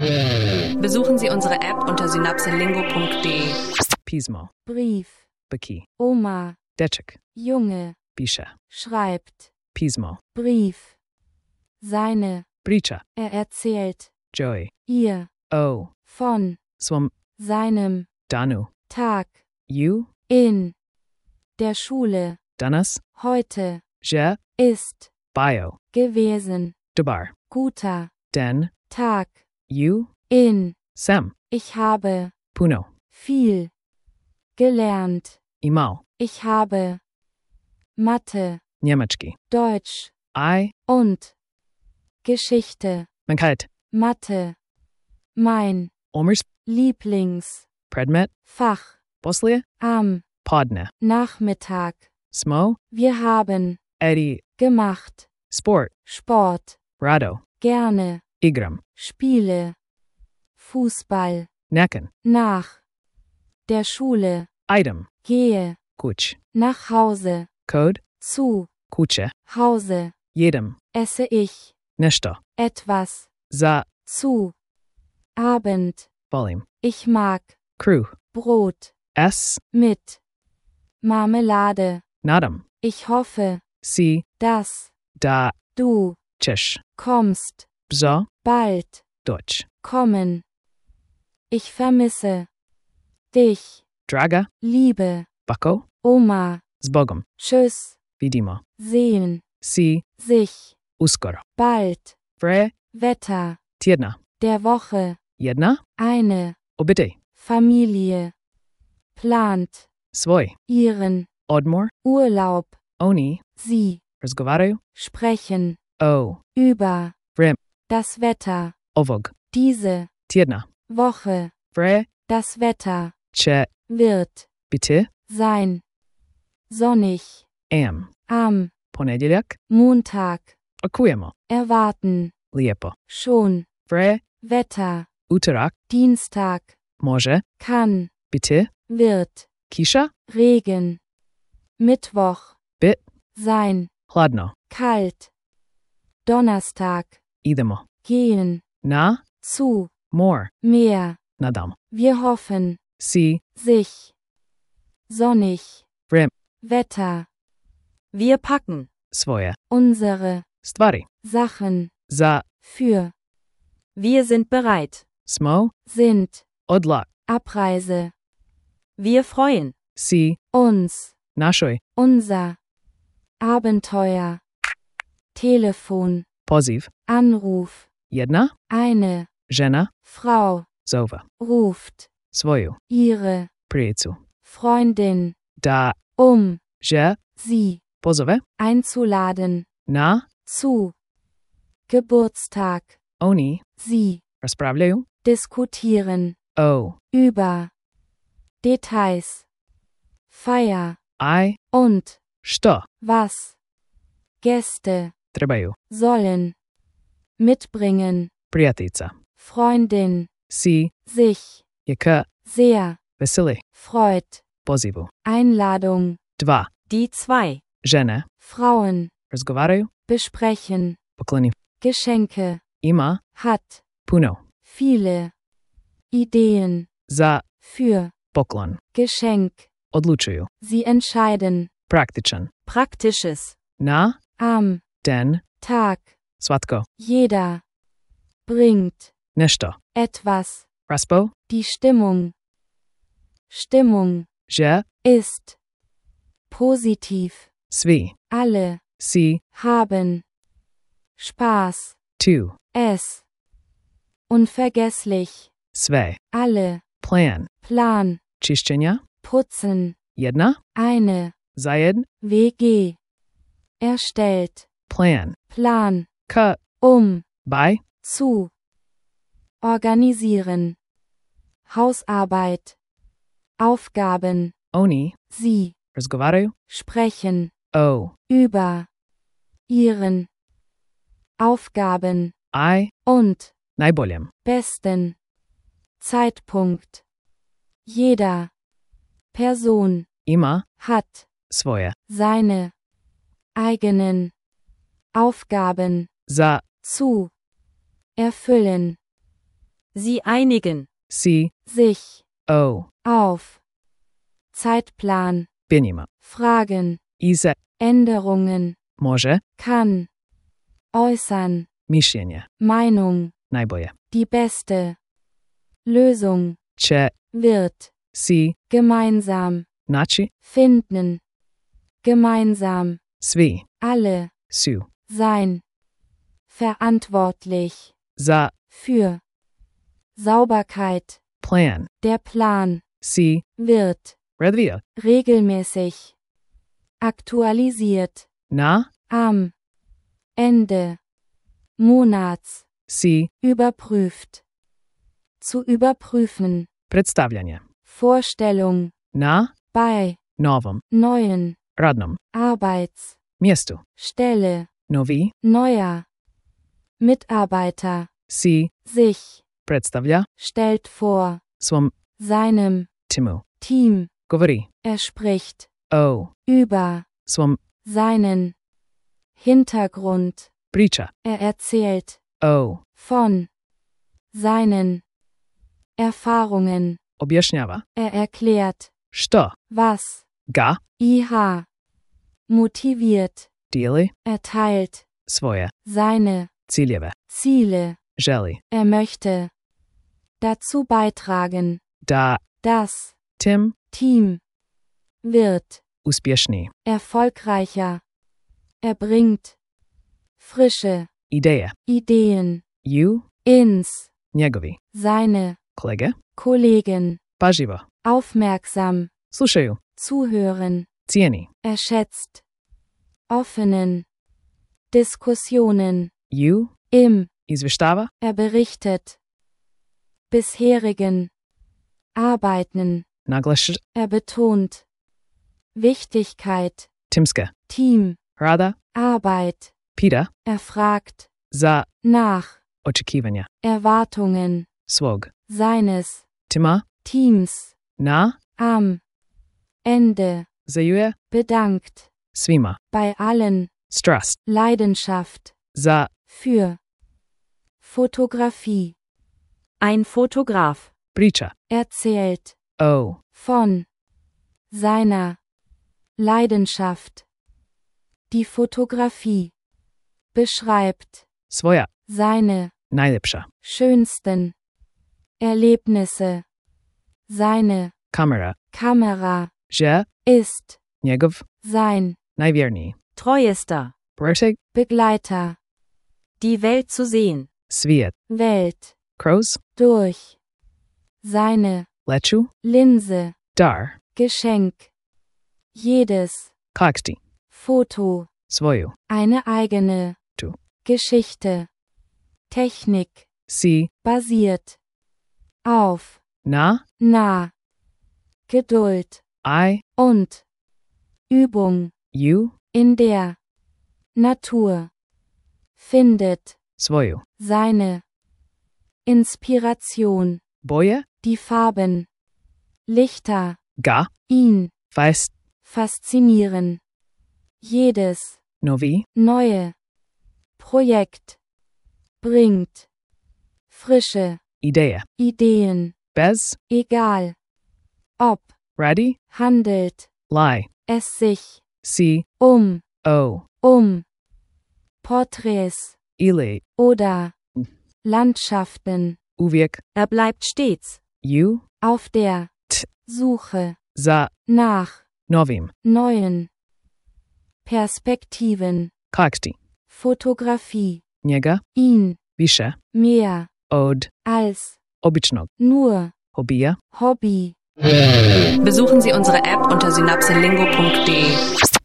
Besuchen Sie unsere App unter synapselingo.de. Pismo. Brief. Baki. Oma. Deček. Junge. Piše. Schreibt. Pismo. Brief. Seine. Priča. Erzählt. Joey. Ihr. O. Von. Svom Seinem. danu. Tag. You. In. Der Schule. Danas. Heute. Je. Ist. Bio. Gewesen. Debar. Guter. Den. Tag. You. In. Sem. Ich habe. Puno. Viel. Gelernt. Imal. Ich habe. Mathe. Niemiecki. Deutsch. I. Und. Geschichte. Menkalt. Mathe. Mein. Omers. Lieblings. Predmet. Fach. Poslie. Am. Podne. Nachmittag. Smo. Wir haben. Eri. Gemacht. Sport. Sport. Rado. Gerne. Igram. Spiele. Fußball. Necken. Nach. Der Schule. Item. Gehe. Kuch. Nach Hause. Code. Zu. Kuche. Hause. Jedem. Esse ich. Nešto. Etwas. Za. Zu. Abend. Volume. Ich mag. Crew. Brot. S. Mit. Marmelade. Nadam. Ich hoffe, Si. dass Da. du Chish. kommst. Bzo. Bald. Deutsch. Kommen. Ich vermisse dich. Draga. Liebe. Bako. Oma. Z Bogom. Tschüss. Vidimo. Sehen. Si. Sich. Uskoro. Bald. Vre. Wetter. Tjedna. Der Woche. Jedna. Eine. Obitej. Familie. Plant. Svoj. Ihren. Odmor. Urlaub. Oni. Sie. Razgovaraju. Sprechen. O. Über. Vrem. Das Wetter. Ovog. Diese. Tjedna. Woche. Vre. Das Wetter. Che. Wird. Biti. Sein. Sonnig. Am. Am. Ponedjeljak. Montag. Okujemo. Erwarten. Lijepo. Schon. Vre. Wetter. Utorak. Dienstag. Može. Kann. Biti. Wird. Kiša. Regen. Mittwoch. Bit. Sein. Hladno. Kalt. Donnerstag. Idemo. Gehen. Na. Zu. More. Meer. Nadam. Wir hoffen. Si. Sich. Sonnig. Vrem. Wetter. Wir packen. Svoje. Unsere. Stvari. Sachen. Za. Für. Wir sind bereit. Smo. Sind. Odlak. Abreise. Wir freuen. Si. Uns. Našoj. Unser. Abenteuer. Telefon. Poziv. Anruf. Jedna. Eine. Žena. Frau. Zova. Ruft. Svoju. Ihre. Prijecu. Freundin. Da. Že. Sie. Pozove. Einzuladen. Na. Zu. Geburtstag. Oni. Sie. Raspravljaju. Diskutieren. O. Über. Details. Feier. I. Und. Što. Was. Gäste. Trebaju. Sollen. Mitbringen. Prijateljica. Freundin. Si. Sich. Je k. Sehr. Veseli. Freut. Pozivu. Einladung. Dva. Die zwei. Žene. Frauen. Razgovaraju. Besprechen. Pokloni. Geschenke. Ima. Hat. Puno. Viele. Ideen. Za. Für. Poklon. Geschenk. Odlučuju. Sie entscheiden. Praktičan. Praktisches. Na. Am. Den. Tag. Svatko. Jeder. Bringt. Nešto. Etwas. Raspo. Die Stimmung. Stimmung. Že. Ist. Positiv. Svi. Alle. Si. Haben. Spaß. Tu. Es. Unvergesslich. Sve. Alle. Plan. Plan. Čišćenja. Putzen. Jedna. Eine. Zajed. WG. Erstellt. Plan. Plan. K. By. Zu. Organisieren. Hausarbeit. Aufgaben. Oni. Sie. Razgovaraju. Sprechen. O. Über. Ihren. Aufgaben. I. Und. Najboljem. Besten. Zeitpunkt. Jeder. Person. Ima. Hat. Svoje. Seine. Eigenen. Aufgaben. Za. Zu. Erfüllen. Sie einigen. si, sich, o, auf, Zeitplan, pieniма. Fragen, I se Änderungen, može, kann, äußern, mišljenje, Meinung, najbolje. die beste, Lösung, Će wird, si gemeinsam, naći, finden, gemeinsam, svi alle, su sein, verantwortlich, za für, Sauberkeit, plan, der Plan, si wird, redvio, regelmäßig, aktualisiert, na am, Ende, Monats, si überprüft, zu überprüfen, predstavljanje. Vorstellung, Na bei, novom, neuen, radnom Arbeits, mjestu. Stelle, Novi neuer, Mitarbeiter, si sich, predstavlja stellt vor, svom seinem, timu. Team, Govori er spricht, o über, svom seinen, Hintergrund, priča. er erzählt, O von, seinen, Erfahrungen, objašnjava er erklärt, što was, ga IH, motiviert, dijeli erteilt, svoje seine, ciljeve. Ziele, Želi er möchte, dazu beitragen, da das, tim Team, wird, uspješni. erfolgreicher, er bringt, frische, Ideje Ideen, ju ins, njegovi seine, kolege Kollegen, paživo aufmerksam, slušaju, zuhören, cijeni. er schätzt, offenen, Diskussionen, Ju im, izvještava er berichtet, bisherigen, arbeiten, naglaš er betont, Wichtigkeit, timske Team, rada Arbeit, pita er fragt, za nach, očekivanja Erwartungen, svog seines, tima Teams, na am, Ende, zajuje bedankt, svima bei allen, strast Leidenschaft, za für, Fotografie, Ein Fotograf. priča erzählt, o von, seiner, Leidenschaft, die Fotografie, beschreibt, svoja seine, najljepša schönsten, Erlebnisse, seine, kamera Kamera, že ist, njegov sein, najvjerniji Treuester. proteg Begleiter, Die Welt zu sehen. svijet Welt, kroz durch, seine, leću Linse, dar Geschenk, jedes, kakti Foto, svoju eine eigene, Tu. Geschichte, Technik, si basiert, auf, na nah, Geduld, I und, Übung, ju in der, Natur, findet, svoju seine, Inspiration, boje die Farben, Lichter, ga ihn, fest faszinieren, jedes, novi neue, Projekt, bringt, frische, ideje Ideen, bez egal, ob, radi handelt, lie es sich, si um, o Porträts, ili oder, Landschaften, uvijek Er bleibt stets. ju auf der, T. Suche, za nach, novim neuen, Perspektiven, kakti Fotografie, njega ihn, više mehr, od als, običnog nur, hobija. Hobby. Besuchen Sie unsere App unter synapselingo.de.